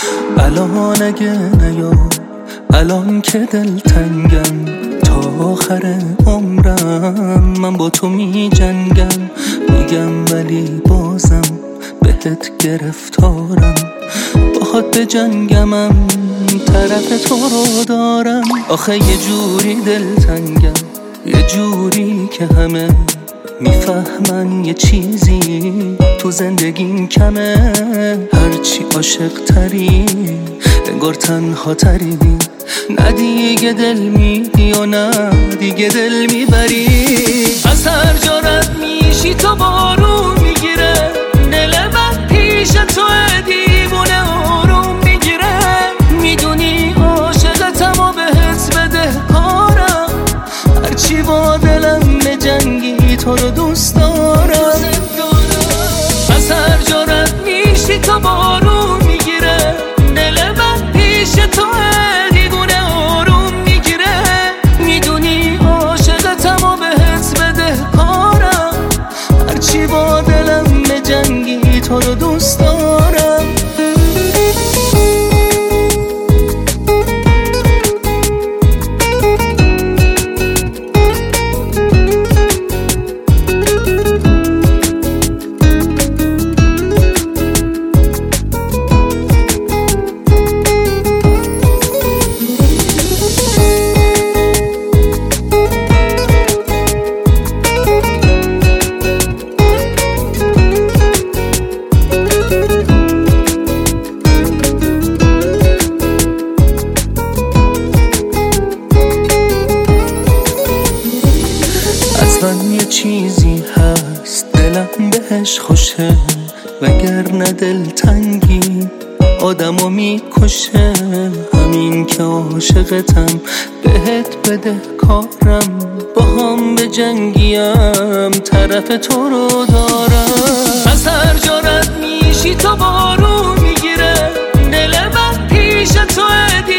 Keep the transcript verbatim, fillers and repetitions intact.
الان اگه نیای، الان که دلتنگم، تا آخر عمرم من با تو می جنگم. میگم ولی بازم بهت گرفتارم، باهات به جنگمم، طرف تو رو دارم. آخه یه جوری دلتنگم، یه جوری که همه میفهمن یه چیزی تو زندگیم کمه. هرچی عاشق تری انگار تنها تری، نه دیگه دل میدی و نه دیگه دل میبری. از هر جا رد میشی تو بارون میگیره، دل من پیش تو دیوونه آروم میگیره. میدونی عاشقتم و بهت بده کارم، هرچی با دلم به جنگی تو رو دوست دارم. از هر جا رد میشی تو بارون میگیره، دل من پیش تو دیوونه آروم میگیره. میدونی عاشقتم و بهت بده کارم، هرچی با دلم به جنگی تو رو دوست دارم. من یه چیزی هست دلم بهش خوشه، وگرنه دلتنگی آدمو میکشه. همین که عاشقتم بهت بده کارم، با هم به جنگیم، طرف تو رو دارم. از هر جا رد میشی تو بارون میگیره، دل من پیش تو